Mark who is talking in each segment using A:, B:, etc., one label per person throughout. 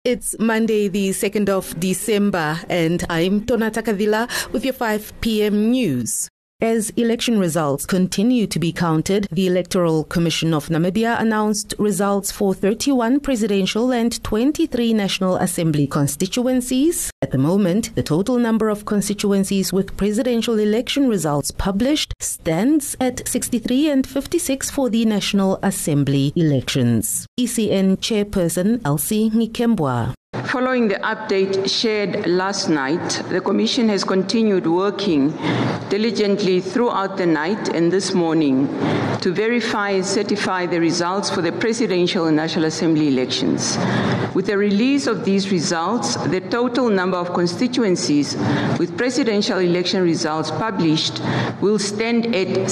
A: It's Monday, the 2nd of December, and I'm Tona Takavila with your 5 p.m. news. As election results continue to be counted, the Electoral Commission of Namibia announced results for 31 presidential and 23 National Assembly constituencies. At the moment, the total number of constituencies with presidential election results published stands at 63 and 56 for the National Assembly elections. ECN Chairperson Elsie Ngikembwa.
B: Following the update shared last night, the Commission has continued working diligently throughout the night and this morning to verify and certify the results for the Presidential and National Assembly elections. With the release of these results, the total number of constituencies with presidential election results published will stand at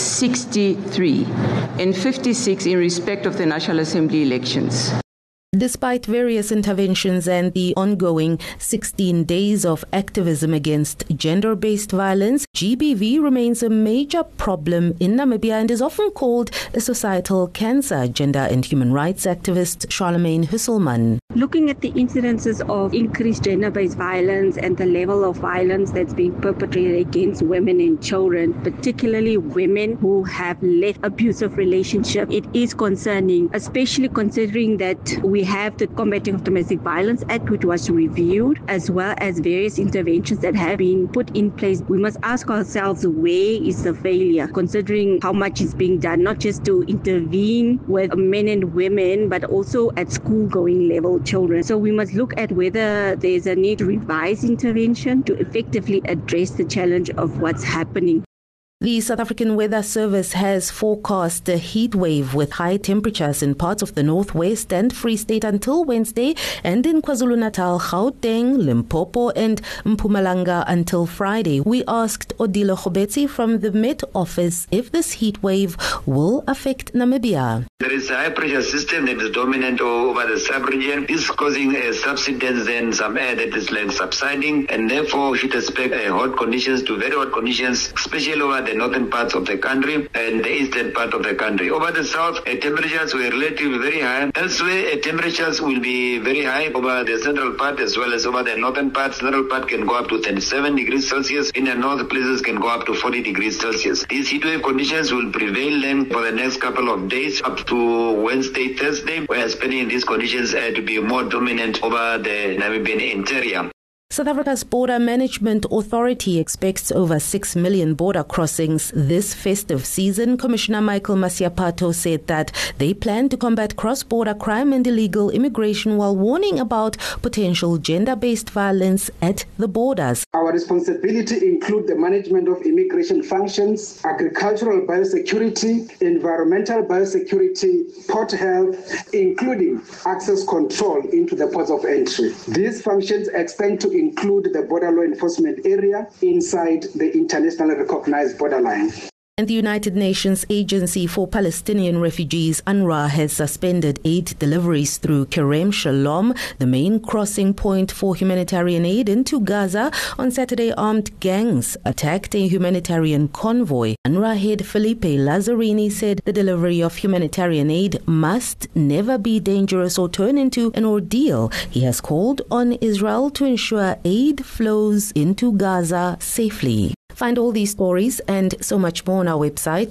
B: 63 and 56 in respect of the National Assembly elections.
A: Despite various interventions and the ongoing 16 days of activism against gender-based violence, GBV remains a major problem in Namibia and is often called a societal cancer. Gender and human rights activist Charlemagne Husselman.
C: Looking at the incidences of increased gender-based violence and the level of violence that's being perpetrated against women and children, particularly women who have left abusive relationships, it is concerning, especially considering that we have the Combating of Domestic Violence Act, which was reviewed, as well as various interventions that have been put in place. We must ask ourselves, where is the failure, considering how much is being done, not just to intervene with men and women, but also at school-going level children. So we must look at whether there's a need to revise intervention to effectively address the challenge of what's happening.
A: The South African Weather Service has forecast a heat wave with high temperatures in parts of the Northwest and Free State until Wednesday, and in KwaZulu-Natal, Gauteng, Limpopo and Mpumalanga until Friday. We asked Odilo Khobetsi from the Met Office if this heat wave will affect Namibia.
D: There is a high pressure system that is dominant over the sub-region. This is causing a subsidence and some air that is like subsiding, and therefore we should expect hot conditions to very hot conditions, especially over the northern parts of the country and the eastern part of the country. Over the south, temperatures were relatively very high. Elsewhere, temperatures will be very high over the central part as well as over the northern part. Central part can go up to 37 degrees Celsius. In the north, places can go up to 40 degrees Celsius. These heatwave conditions will prevail then for the next couple of days up to Wednesday, Thursday. We are expecting these conditions to be more dominant over the Namibian interior.
A: South Africa's Border Management Authority expects over 6 million border crossings this festive season. Commissioner Michael Masiapato said that they plan to combat cross-border crime and illegal immigration while warning about potential gender-based violence at the borders.
E: Our responsibility includes the management of immigration functions, agricultural biosecurity, environmental biosecurity, port health, including access control into the ports of entry. These functions extend to include the border law enforcement area inside the internationally recognized borderline.
A: And the United Nations Agency for Palestinian Refugees, UNRWA, has suspended aid deliveries through Kerem Shalom, the main crossing point for humanitarian aid into Gaza. On Saturday, armed gangs attacked a humanitarian convoy. UNRWA head Felipe Lazzarini said the delivery of humanitarian aid must never be dangerous or turn into an ordeal. He has called on Israel to ensure aid flows into Gaza safely. Find all these stories and so much more on our website,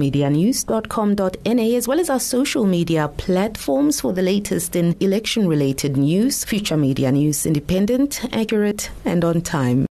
A: futuremedianews.com.na, as well as our social media platforms for the latest in election-related news. Future Media News, independent, accurate, and on time.